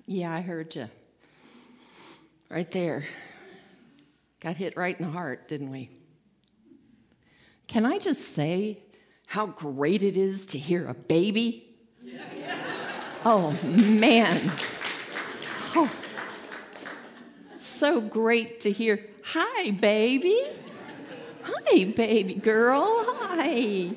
Yeah, I heard you. Right there. Got hit right in the heart, didn't we? Can I just say how great it is to hear a baby? Oh, man. Oh, so great to hear, hi, baby. Hi, baby girl. Hi.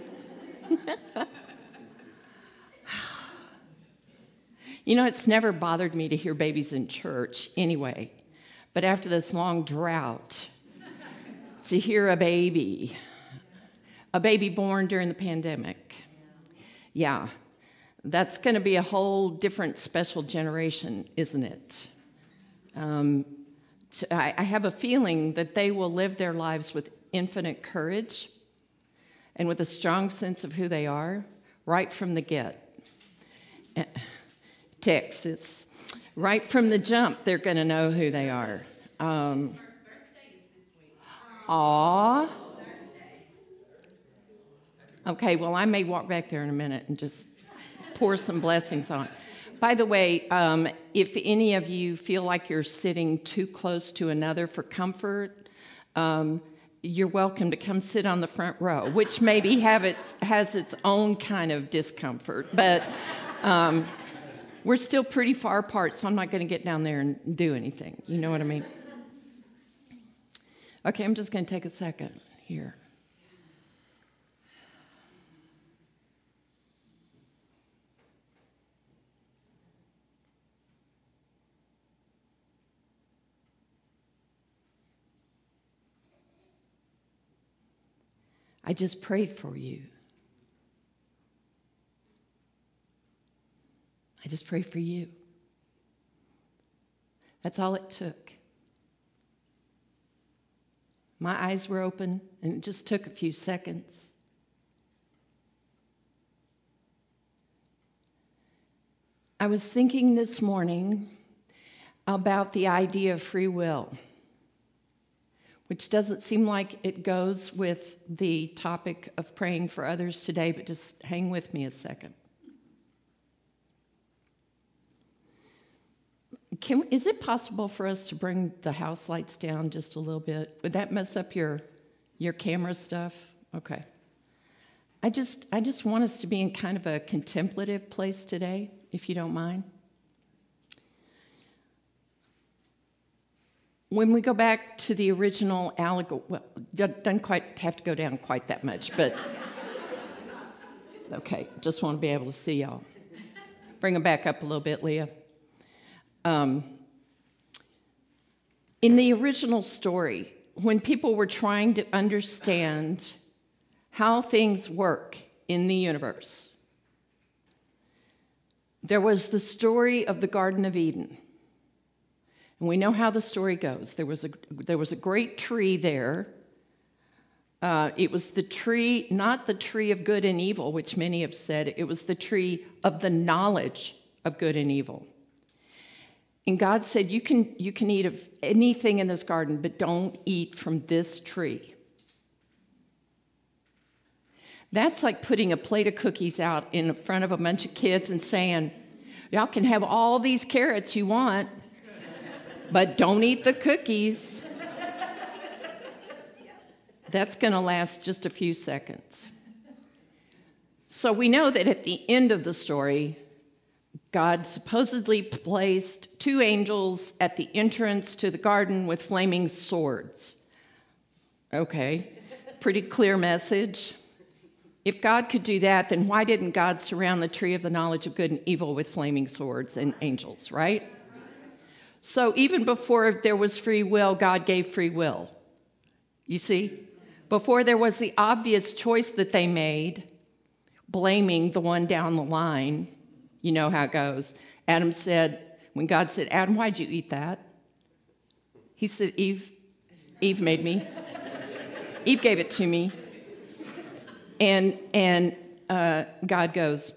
You know, it's never bothered me to hear babies in church anyway. But after this long drought, to hear a baby born during the pandemic, yeah, that's going to be a whole different special generation, isn't it? I have a feeling that they will live their lives with infinite courage and with a strong sense of who they are right from the get. Texas. Right from the jump, they're going to know who they are. Aw. Okay, well, I may walk back there in a minute and just pour some blessings on. By the way, if any of you feel like you're sitting too close to another for comfort, you're welcome to come sit on the front row, which maybe has its own kind of discomfort, but we're still pretty far apart, so I'm not going to get down there and do anything. You know what I mean? Okay, I'm just going to take a second here. I just prayed for you. I just prayed for you. That's all it took. My eyes were open, and it just took a few seconds. I was thinking this morning about the idea of free will, which doesn't seem like it goes with the topic of praying for others today, but just hang with me a second. Is it possible for us to bring the house lights down just a little bit? Would that mess up your camera stuff? Okay. I just want us to be in kind of a contemplative place today, if you don't mind. When we go back to the original allegory, well, doesn't quite have to go down quite that much, but okay, just want to be able to see y'all. Bring them back up a little bit, Leah. In the original story, when people were trying to understand how things work in the universe, there was the story of the Garden of Eden. And we know how the story goes. There was a great tree there. It was the tree, not the tree of good and evil, which many have said. It was the tree of the knowledge of good and evil. And God said, you can eat of anything in this garden, but don't eat from this tree. That's like putting a plate of cookies out in front of a bunch of kids and saying, y'all can have all these carrots you want, but don't eat the cookies. That's going to last just a few seconds. So we know that at the end of the story, God supposedly placed 2 angels at the entrance to the garden with flaming swords. Okay, pretty clear message. If God could do that, then why didn't God surround the tree of the knowledge of good and evil with flaming swords and angels, right? So even before there was free will, God gave free will. You see? Before there was the obvious choice that they made, blaming the one down the line. You know how it goes. Adam said, when God said, Adam, why'd you eat that? He said, Eve made me. Eve gave it to me. And God goes,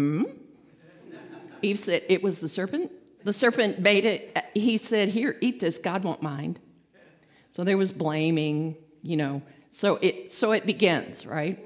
Eve said, it was the serpent. The serpent made it. He said, here, eat this. God won't mind. So there was blaming, you know. So it begins, right?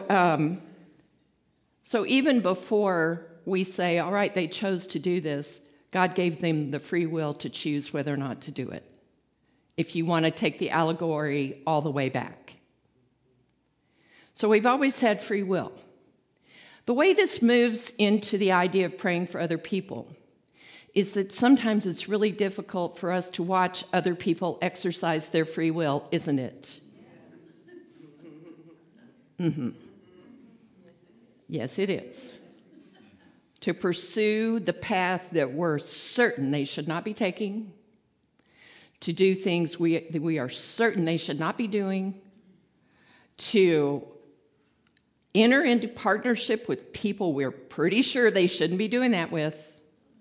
So even before we say, all right, they chose to do this, God gave them the free will to choose whether or not to do it, if you want to take the allegory all the way back. So we've always had free will. The way this moves into the idea of praying for other people is that sometimes it's really difficult for us to watch other people exercise their free will, isn't it? Mm-hmm. Yes, it is. To pursue the path that we're certain they should not be taking, to do things that we are certain they should not be doing, to enter into partnership with people we're pretty sure they shouldn't be doing that with.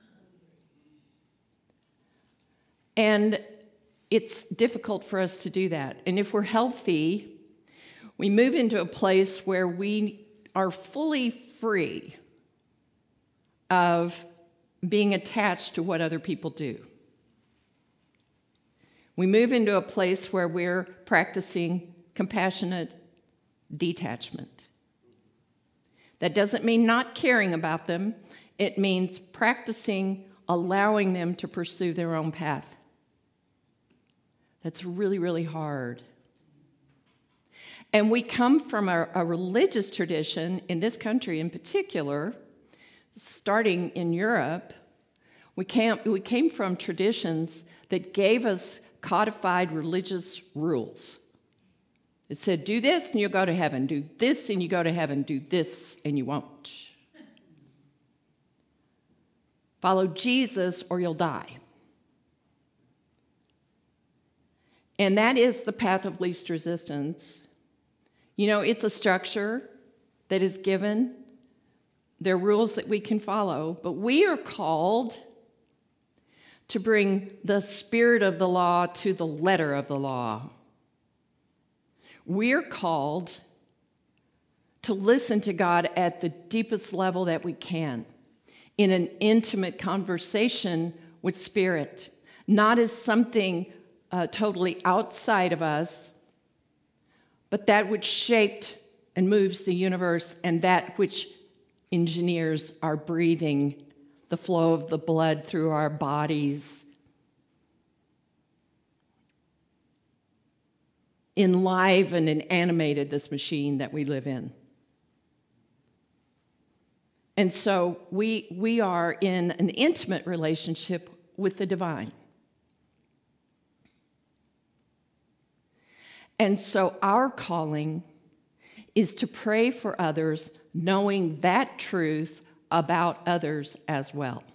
And it's difficult for us to do that. And if we're healthy, we move into a place where we are fully free of being attached to what other people do. We move into a place where we're practicing compassionate detachment. That doesn't mean not caring about them. It means practicing allowing them to pursue their own path. That's really, really hard. And we come from a religious tradition, in this country in particular, starting in Europe. We came from traditions that gave us codified religious rules. It said, do this and you'll go to heaven. Do this and you go to heaven. Do this and you won't. Follow Jesus or you'll die. And that is the path of least resistance. You know, it's a structure that is given. There are rules that we can follow, but we are called to bring the spirit of the law to the letter of the law. We're called to listen to God at the deepest level that we can, in an intimate conversation with Spirit, not as something totally outside of us, but that which shaped and moves the universe and that which engineers our breathing, the flow of the blood through our bodies, enlivened and animated this machine that we live in. And so we are in an intimate relationship with the divine. And so our calling is to pray for others, knowing that truth about others as well.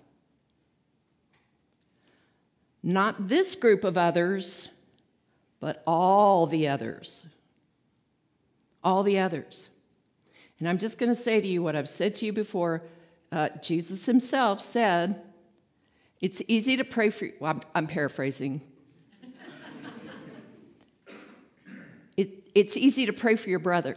Not this group of others, but all the others. All the others. And I'm just going to say to you what I've said to you before. Jesus himself said, it's easy to pray for... Well, I'm paraphrasing. It's easy to pray for your brother,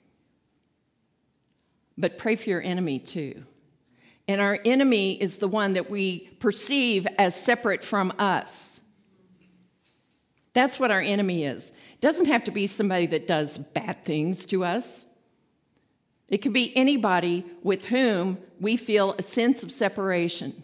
but pray for your enemy too. And our enemy is the one that we perceive as separate from us. That's what our enemy is. It doesn't have to be somebody that does bad things to us. It could be anybody with whom we feel a sense of separation.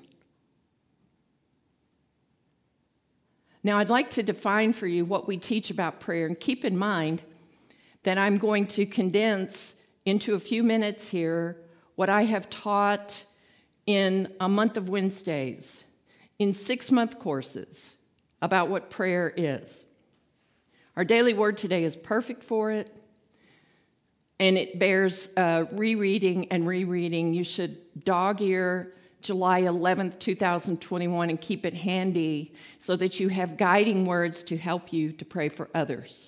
Now, I'd like to define for you what we teach about prayer, and keep in mind that I'm going to condense into a few minutes here what I have taught in a month of Wednesdays, in 6-month courses about what prayer is. Our daily word today is perfect for it, and it bears rereading and rereading. You should dog-ear July 11th, 2021, and keep it handy so that you have guiding words to help you to pray for others.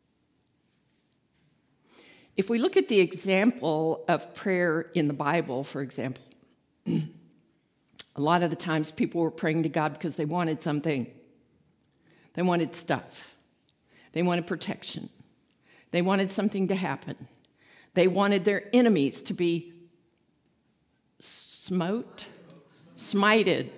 If we look at the example of prayer in the Bible, for example, a lot of the times people were praying to God because they wanted something. They wanted stuff. They wanted protection. They wanted something to happen. They wanted their enemies to be smited.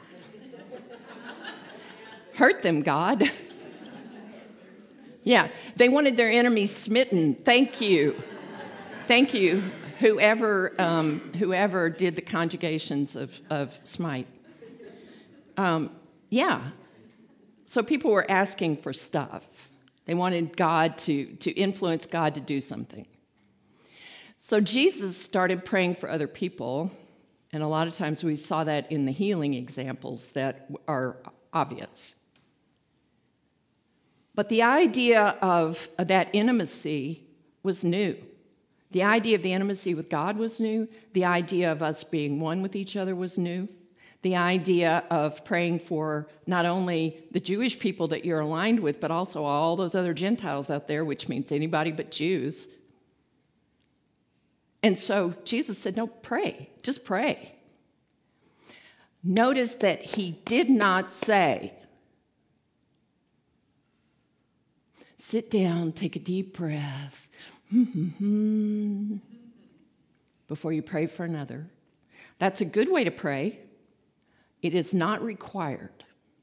Hurt them, God. Yeah, they wanted their enemies smitten. Thank you. Thank you, whoever did the conjugations of smite. Yeah. So people were asking for stuff. They wanted God to influence God to do something. So Jesus started praying for other people, and a lot of times we saw that in the healing examples that are obvious. But the idea of that intimacy was new. The idea of the intimacy with God was new. The idea of us being one with each other was new. The idea of praying for not only the Jewish people that you're aligned with, but also all those other Gentiles out there, which means anybody but Jews. And so Jesus said, no, pray. Just pray. Notice that he did not say, sit down, take a deep breath, before you pray for another. That's a good way to pray. It is not required.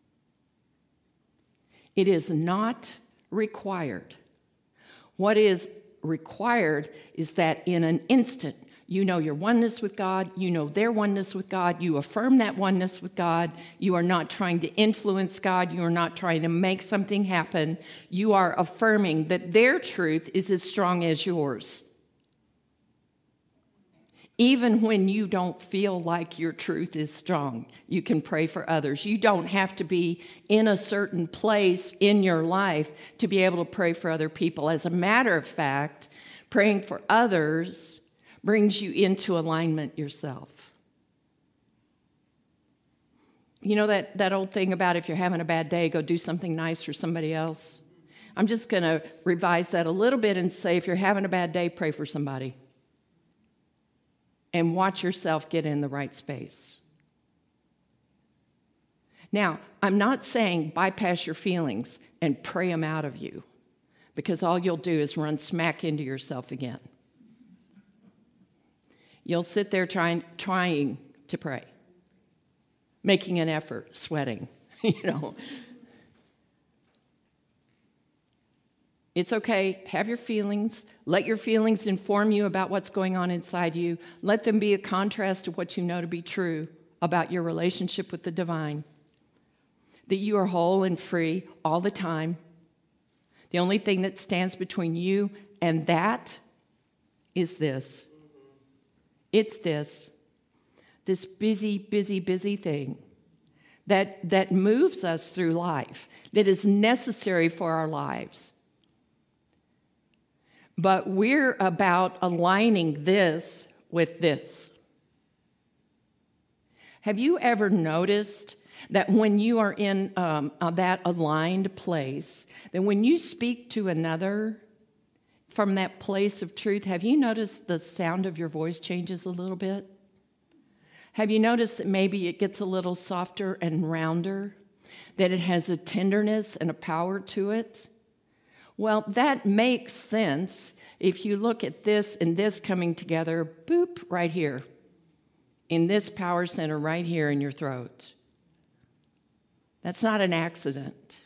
It is not required. What is required is that in an instant, you know your oneness with God, you know their oneness with God, you affirm that oneness with God, you are not trying to influence God, you are not trying to make something happen, you are affirming that their truth is as strong as yours. Even when you don't feel like your truth is strong, you can pray for others. You don't have to be in a certain place in your life to be able to pray for other people. As a matter of fact, praying for others brings you into alignment yourself. You know that old thing about if you're having a bad day, go do something nice for somebody else? I'm just going to revise that a little bit and say if you're having a bad day, pray for somebody. And watch yourself get in the right space. Now, I'm not saying bypass your feelings and pray them out of you, because all you'll do is run smack into yourself again. You'll sit there trying to pray, making an effort, sweating, It's okay. Have your feelings. Let your feelings inform you about what's going on inside you. Let them be a contrast to what you know to be true about your relationship with the divine. That you are whole and free all the time. The only thing that stands between you and that is this. It's this busy, busy, busy thing that moves us through life, that is necessary for our lives. But we're about aligning this with this. Have you ever noticed that when you are in that aligned place, that when you speak to another from that place of truth, have you noticed the sound of your voice changes a little bit? Have you noticed that maybe it gets a little softer and rounder, that it has a tenderness and a power to it? Well, that makes sense if you look at this and this coming together, boop, right here, in this power center right here in your throat. That's not an accident.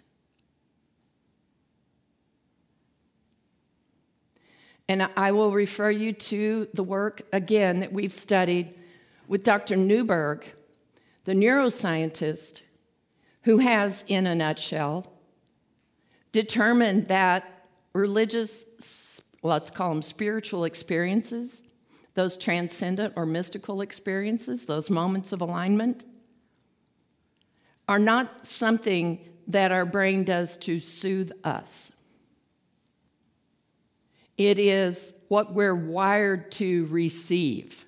And I will refer you to the work, again, that we've studied with Dr. Newberg, the neuroscientist, who has, in a nutshell, determined that religious, let's call them spiritual experiences, those transcendent or mystical experiences, those moments of alignment, are not something that our brain does to soothe us. It is what we're wired to receive.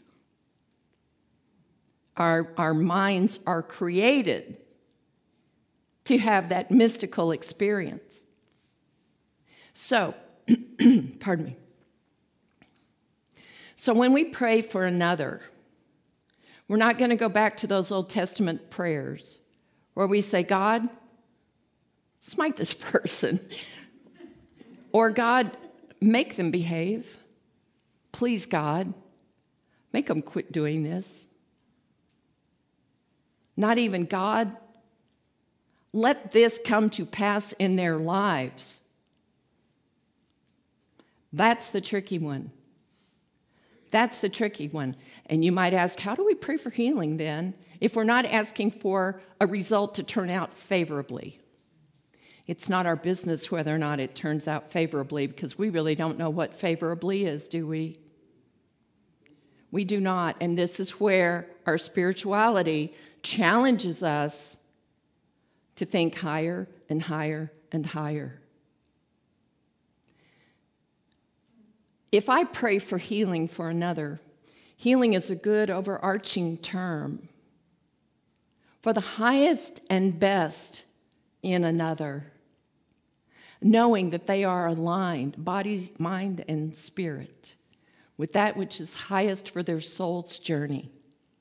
Our minds are created to have that mystical experience. So, pardon me. So when we pray for another, we're not going to go back to those Old Testament prayers where we say, God, smite this person. Or God, make them behave. Please, God, make them quit doing this. Not even, God, let this come to pass in their lives. That's the tricky one. That's the tricky one. And you might ask, how do we pray for healing then if we're not asking for a result to turn out favorably? It's not our business whether or not it turns out favorably, because we really don't know what favorably is, do we? We do not. And this is where our spirituality challenges us to think higher and higher and higher. If I pray for healing for another, healing is a good overarching term for the highest and best in another, knowing that they are aligned, body, mind, and spirit, with that which is highest for their soul's journey.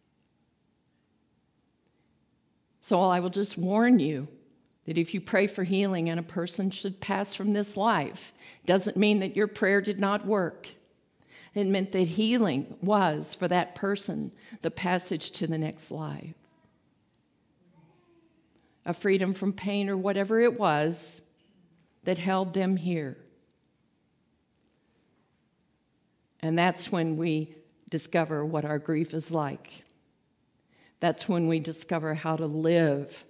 So I will just warn you that if you pray for healing and a person should pass from this life, doesn't mean that your prayer did not work. It meant that healing was, for that person, the passage to the next life. A freedom from pain or whatever it was that held them here. And that's when we discover what our grief is like. That's when we discover how to live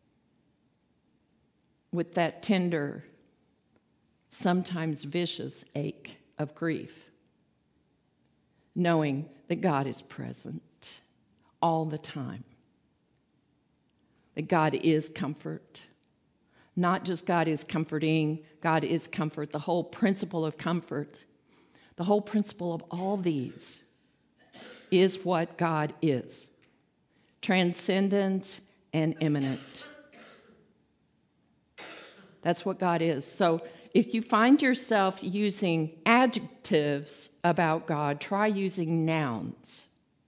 with that tender, sometimes vicious ache of grief, knowing that God is present all the time, that God is comfort. Not just God is comforting, God is comfort. The whole principle of comfort, the whole principle of all these is what God is. Transcendent and immanent. That's what God is. So if you find yourself using adjectives about God, try using nouns.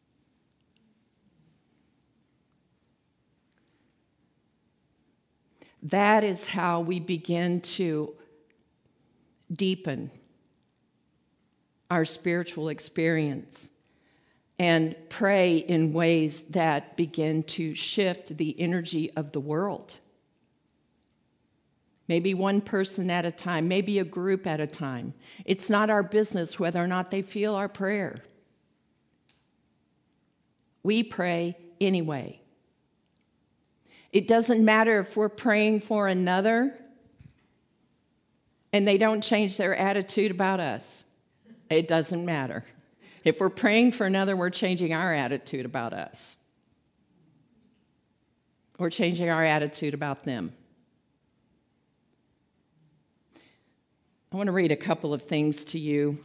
That is how we begin to deepen our spiritual experience and pray in ways that begin to shift the energy of the world. Maybe one person at a time, maybe a group at a time. It's not our business whether or not they feel our prayer. We pray anyway. It doesn't matter if we're praying for another and they don't change their attitude about us. It doesn't matter. If we're praying for another, we're changing our attitude about us. We're changing our attitude about them. I want to read a couple of things to you.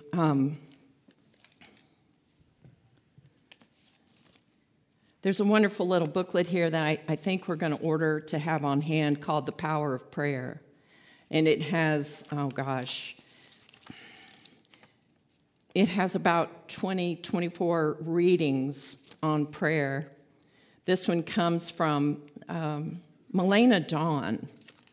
There's a wonderful little booklet here that I think we're going to order to have on hand called The Power of Prayer. And it has, it has about 24 readings on prayer. This one comes from Milena Dawn.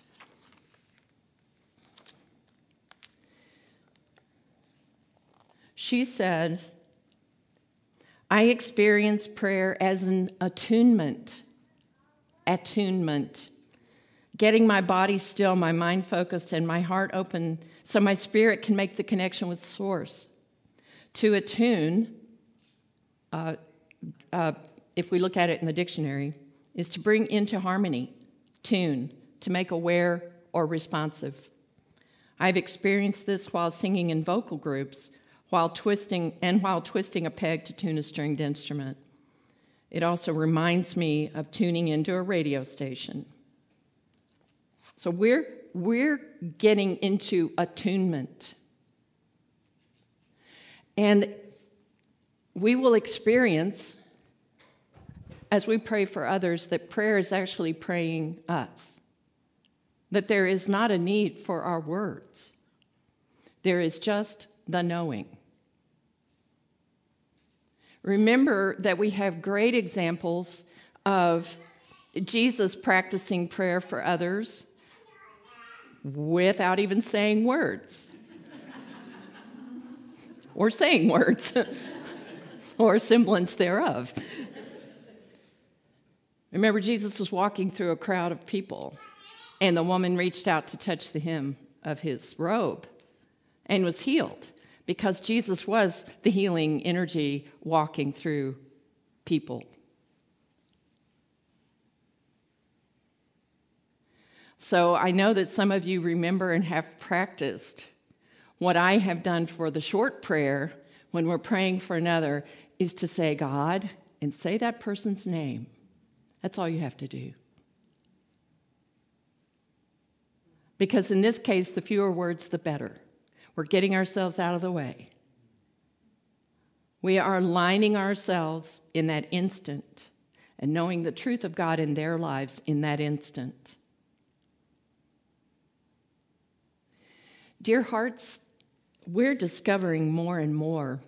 She says, I experience prayer as an attunement, getting my body still, my mind focused, and my heart open so my spirit can make the connection with Source. To attune, if we look at it in the dictionary, is to bring into harmony, tune, to make aware or responsive. I've experienced this while singing in vocal groups, while twisting a peg to tune a stringed instrument. It also reminds me of tuning into a radio station. So we're getting into attunement. And we will experience, as we pray for others, that prayer is actually praying us. That there is not a need for our words. There is just the knowing. Remember that we have great examples of Jesus practicing prayer for others without even saying words. Or saying words. Or a semblance thereof. Remember, Jesus was walking through a crowd of people, and the woman reached out to touch the hem of his robe and was healed. because Jesus was the healing energy walking through people. So I know that some of you remember and have practiced what I have done for the short prayer when we're praying for another is to say, God, and say that person's name. That's all you have to do. Because in this case, the fewer words, the better. We're getting ourselves out of the way. We are aligning ourselves in that instant and knowing the truth of God in their lives in that instant. Dear hearts, we're discovering more and more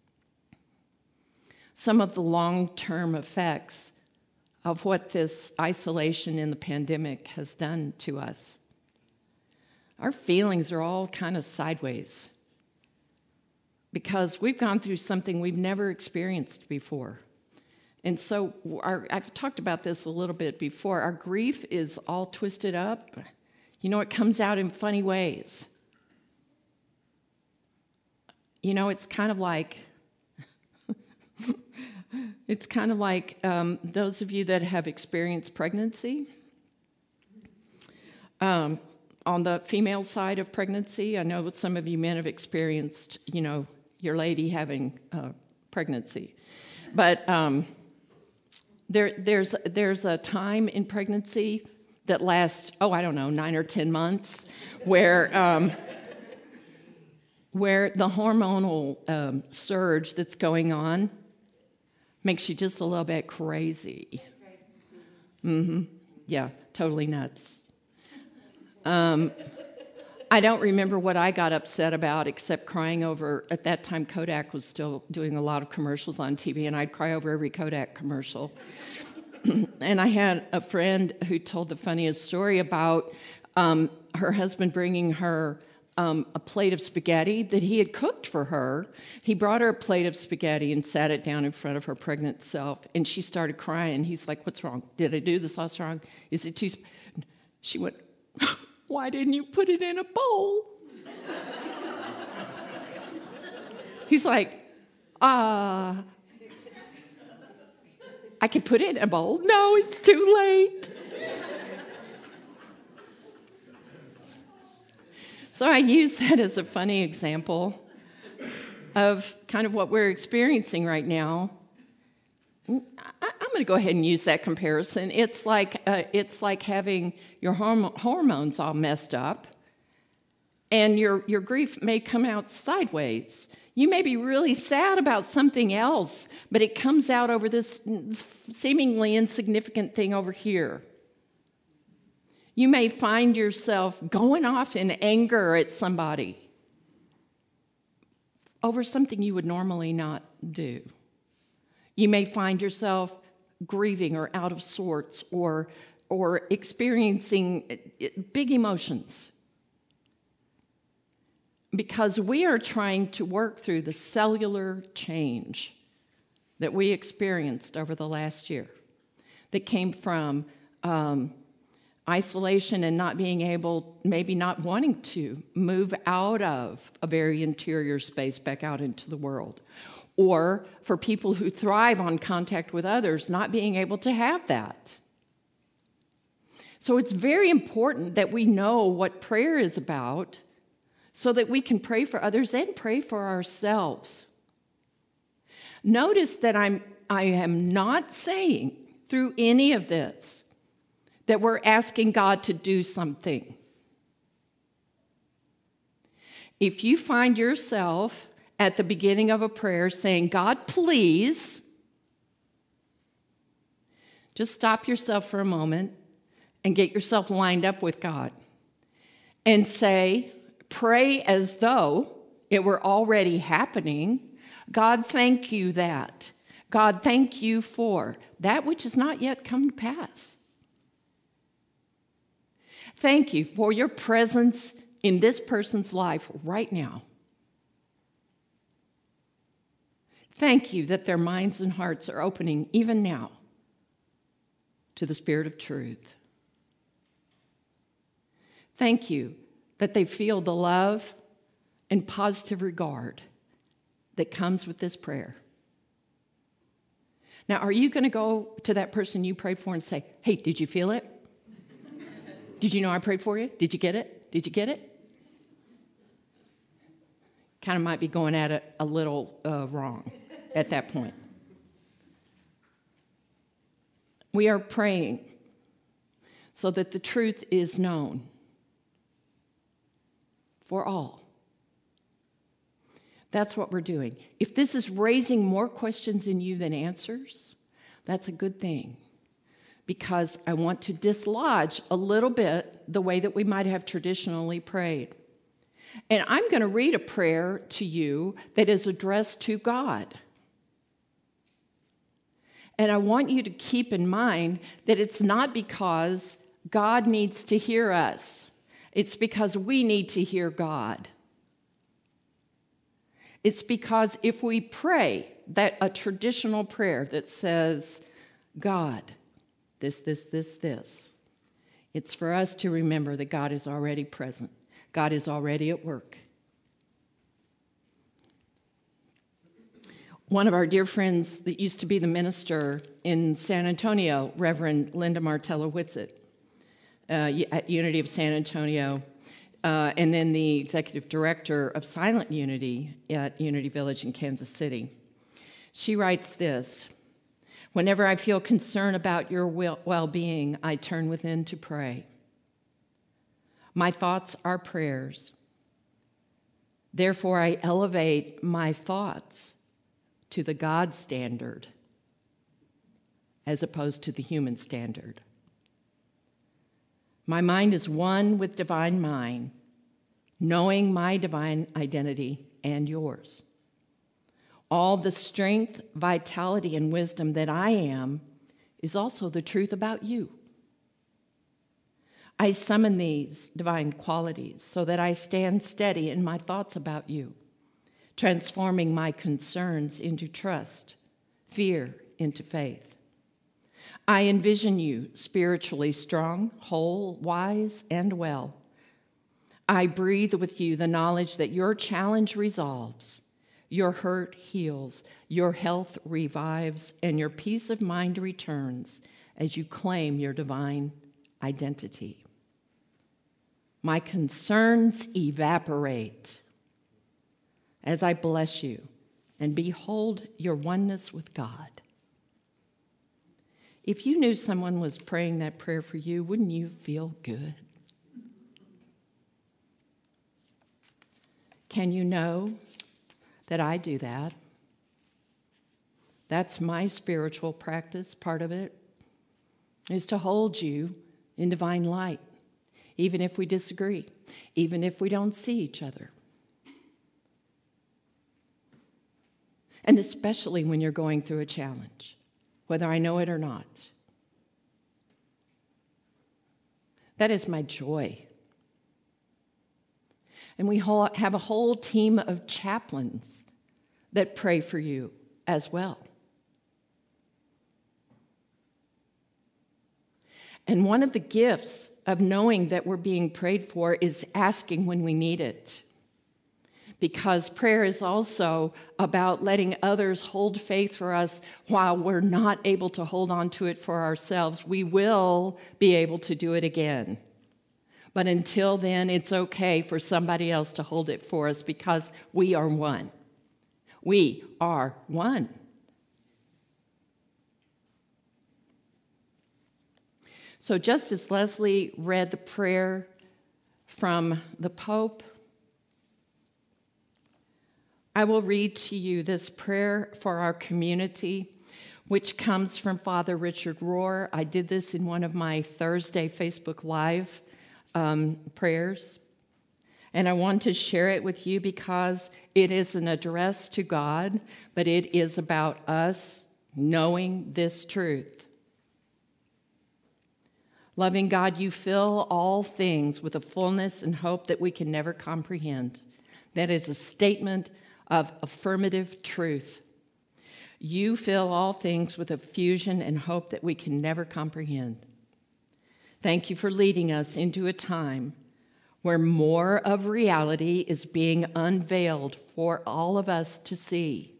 some of the long-term effects of what this isolation in the pandemic has done to us. Our feelings are all kind of sideways because we've gone through something we've never experienced before. And so I've talked about this a little bit before. Our grief is all twisted up. You know, it comes out in funny ways. You know, it's kind of like those of you that have experienced pregnancy. On the female side of pregnancy, I know some of you men have experienced, you know, your lady having pregnancy. But there's a time in pregnancy that lasts, 9 or 10 months, where the hormonal surge that's going on makes you just a little bit crazy. Yeah, totally nuts. I don't remember what I got upset about except crying over, at that time Kodak was still doing a lot of commercials on TV, and I'd cry over every Kodak commercial. And I had a friend who told the funniest story about her husband bringing her a plate of spaghetti that he had cooked for her. He brought her a plate of spaghetti and sat it down in front of her pregnant self, and she started crying. He's like, "What's wrong? Did I do the sauce wrong? Is it too..." She went, "Why didn't you put it in a bowl?" He's like, I could put it in a bowl. No, it's too late. So I use that as a funny example of kind of what we're experiencing right now. I'm going to go ahead and use that comparison. It's like having your hormones all messed up, and your grief may come out sideways. You may be really sad about something else, but it comes out over this seemingly insignificant thing over here. You may find yourself going off in anger at somebody over something you would normally not do. You may find yourself grieving or out of sorts or experiencing big emotions because we are trying to work through the cellular change that we experienced over the last year that came from isolation and not being able, maybe not wanting to move out of a very interior space back out into the world. Or for people who thrive on contact with others, not being able to have that. So it's very important that we know what prayer is about so that we can pray for others and pray for ourselves. Notice that I am not saying through any of this that we're asking God to do something. If you find yourself at the beginning of a prayer saying, "God, please," just stop yourself for a moment and get yourself lined up with God and pray as though it were already happening. God, thank you that. God, thank you for that which has not yet come to pass. Thank you for your presence in this person's life right now. Thank you that their minds and hearts are opening even now to the Spirit of truth. Thank you that they feel the love and positive regard that comes with this prayer. Now, are you going to go to that person you prayed for and say, hey, did you feel it? Did you know I prayed for you? Did you get it? Did you get it? Kind of might be going at it a little wrong at that point. We are praying so that the truth is known for all. That's what we're doing. If this is raising more questions in you than answers, that's a good thing, because I want to dislodge a little bit the way that we might have traditionally prayed. And I'm going to read a prayer to you that is addressed to God. And I want you to keep in mind that it's not because God needs to hear us. It's because we need to hear God. It's because if we pray that a traditional prayer that says, God, this, it's for us to remember that God is already present. God is already at work. One of our dear friends that used to be the minister in San Antonio, Reverend Linda Martello-Whitsitt, at Unity of San Antonio, and then the executive director of Silent Unity at Unity Village in Kansas City. She writes this: whenever I feel concern about your well-being, I turn within to pray. My thoughts are prayers. Therefore, I elevate my thoughts to the God standard as opposed to the human standard. My mind is one with divine mind, knowing my divine identity and yours. All the strength, vitality, and wisdom that I am is also the truth about you. I summon these divine qualities so that I stand steady in my thoughts about you, transforming my concerns into trust, fear into faith. I envision you spiritually strong, whole, wise, and well. I breathe with you the knowledge that your challenge resolves, your hurt heals, your health revives, and your peace of mind returns as you claim your divine identity. My concerns evaporate as I bless you and behold your oneness with God. If you knew someone was praying that prayer for you, wouldn't you feel good? Can you know that I do that? That's my spiritual practice. Part of it is to hold you in divine light, even if we disagree, even if we don't see each other. And especially when you're going through a challenge, whether I know it or not. That is my joy. And we have a whole team of chaplains that pray for you as well. And one of the gifts of knowing that we're being prayed for is asking when we need it. Because prayer is also about letting others hold faith for us while we're not able to hold on to it for ourselves. We will be able to do it again. But until then, it's okay for somebody else to hold it for us because we are one. We are one. So just as Leslie read the prayer from the Pope, I will read to you this prayer for our community, which comes from Father Richard Rohr. I did this in one of my Thursday Facebook Live prayers. And I want to share it with you because it is an address to God, but it is about us knowing this truth. Loving God, you fill all things with a fullness and hope that we can never comprehend. That is a statement of affirmative truth. You fill all things with a fusion and hope that we can never comprehend. Thank you for leading us into a time where more of reality is being unveiled for all of us to see.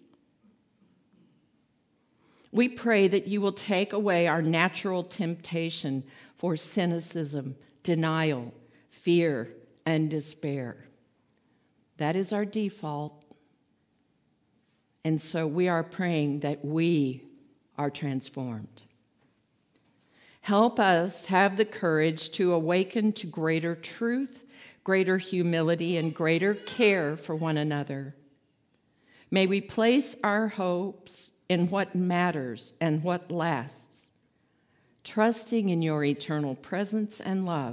We pray that you will take away our natural temptation for cynicism, denial, fear, and despair. That is our default. And so we are praying that we are transformed. Help us have the courage to awaken to greater truth, greater humility, and greater care for one another. May we place our hopes in what matters and what lasts, trusting in your eternal presence and love.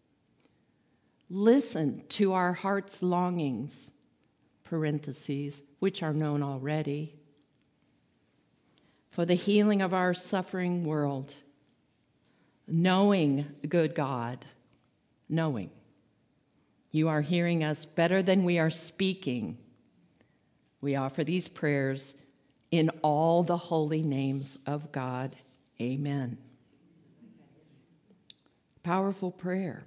Listen to our heart's longings, parentheses, which are known already, for the healing of our suffering world, knowing, good God, knowing you are hearing us better than we are speaking. We offer these prayers in all the holy names of God. Amen. Powerful prayer.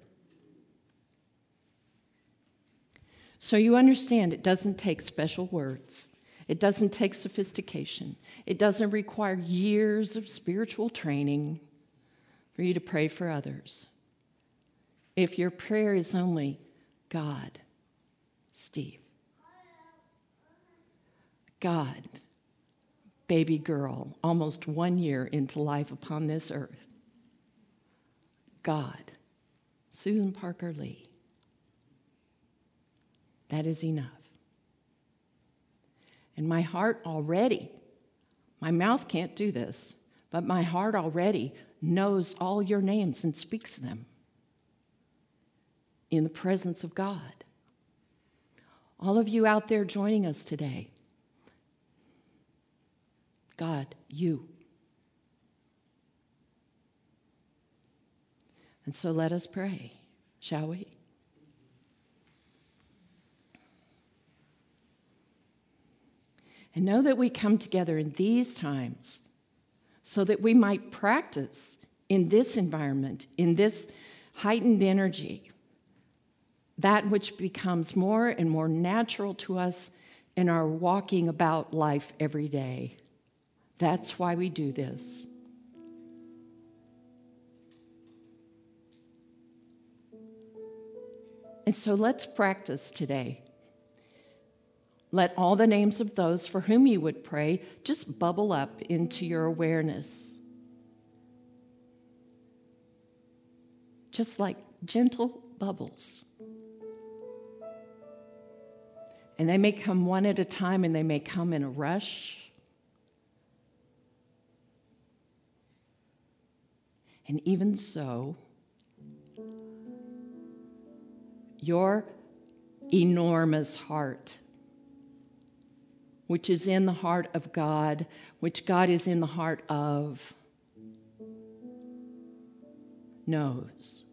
So you understand it doesn't take special words. It doesn't take sophistication. It doesn't require years of spiritual training for you to pray for others. If your prayer is only, God, Steve. God, baby girl, almost 1 year into life upon this earth. God, Susan Parker Lee. That is enough. And my heart already, my mouth can't do this, but my heart already knows all your names and speaks them in the presence of God. All of you out there joining us today, God, you. And so let us pray, shall we? And know that we come together in these times so that we might practice in this environment, in this heightened energy, that which becomes more and more natural to us in our walking about life every day. That's why we do this. And so let's practice today. Let all the names of those for whom you would pray just bubble up into your awareness. Just like gentle bubbles. And they may come one at a time, and they may come in a rush. And even so, your enormous heart, which is in the heart of God, which God is in the heart of, knows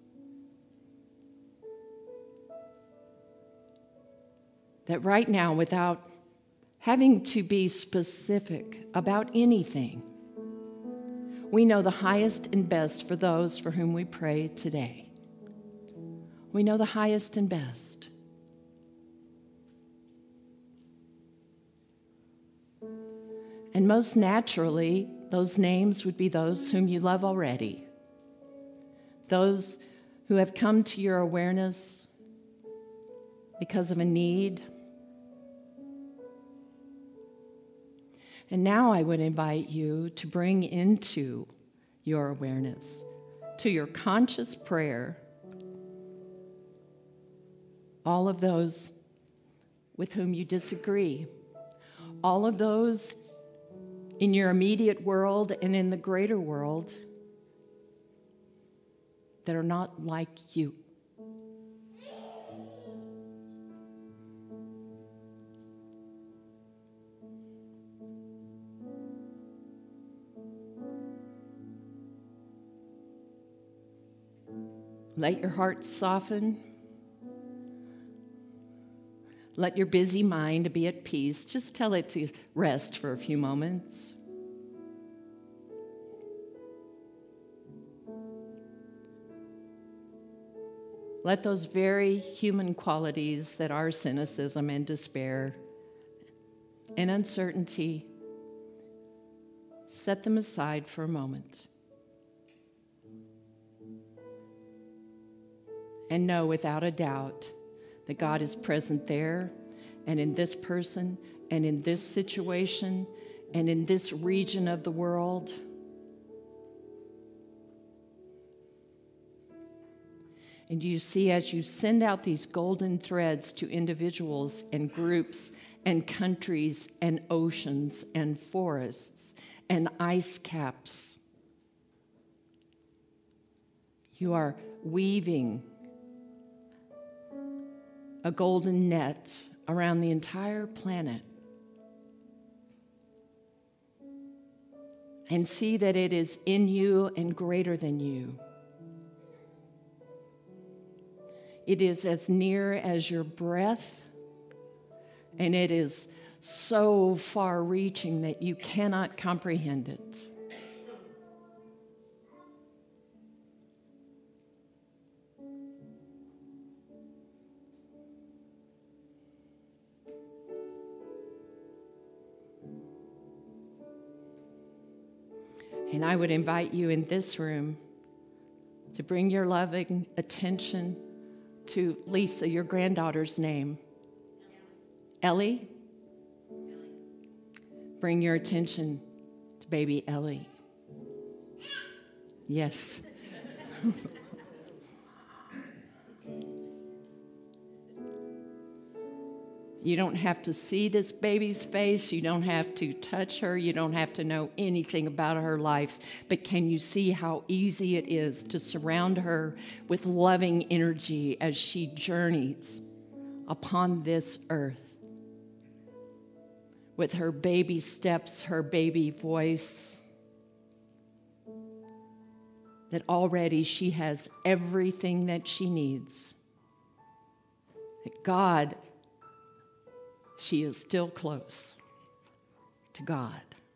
that right now, without having to be specific about anything, we know the highest and best for those for whom we pray today. We know the highest and best. And most naturally, those names would be those whom you love already. Those who have come to your awareness because of a need. And now I would invite you to bring into your awareness, to your conscious prayer, all of those with whom you disagree, all of those in your immediate world and in the greater world that are not like you. Let your heart soften. Let your busy mind be at peace. Just tell it to rest for a few moments. Let those very human qualities that are cynicism and despair and uncertainty, set them aside for a moment. And know without a doubt that God is present there and in this person and in this situation and in this region of the world. And you see, as you send out these golden threads to individuals and groups and countries and oceans and forests and ice caps, you are weaving a golden net around the entire planet. And see that it is in you and greater than you. It is as near as your breath, and it is so far-reaching that you cannot comprehend it. And I would invite you in this room to bring your loving attention to Lisa, your granddaughter's name. Ellie? Bring your attention to baby Ellie. Yes. You don't have to see this baby's face. You don't have to touch her. You don't have to know anything about her life. But can you see how easy it is to surround her with loving energy as she journeys upon this earth? With her baby steps, her baby voice, that already she has everything that she needs. That God, she is still close to God.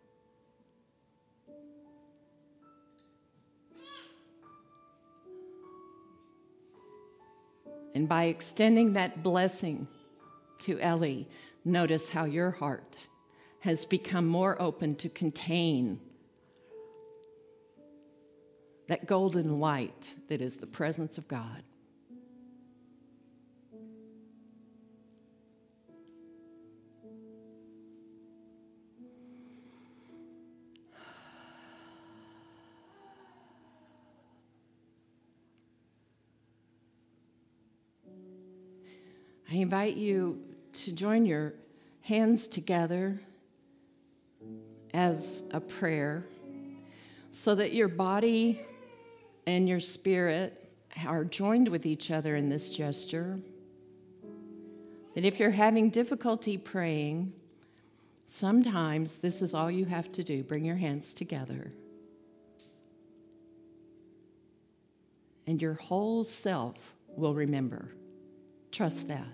And by extending that blessing to Ellie, notice how your heart has become more open to contain that golden light that is the presence of God. I invite you to join your hands together as a prayer so that your body and your spirit are joined with each other in this gesture. That if you're having difficulty praying, sometimes this is all you have to do. Bring your hands together. And your whole self will remember. Trust that.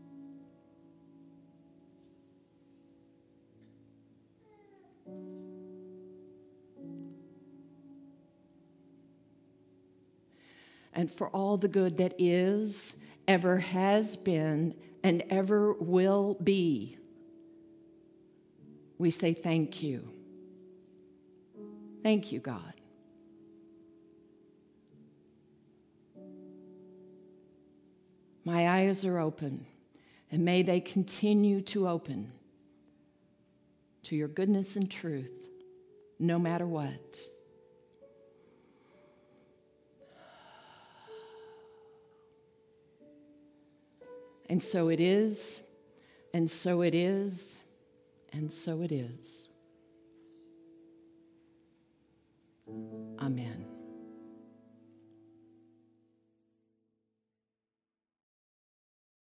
And for all the good that is, ever has been, and ever will be, we say thank you. Thank you, God. My eyes are open, and may they continue to open to your goodness and truth, no matter what. And so it is, and so it is, and so it is. Amen.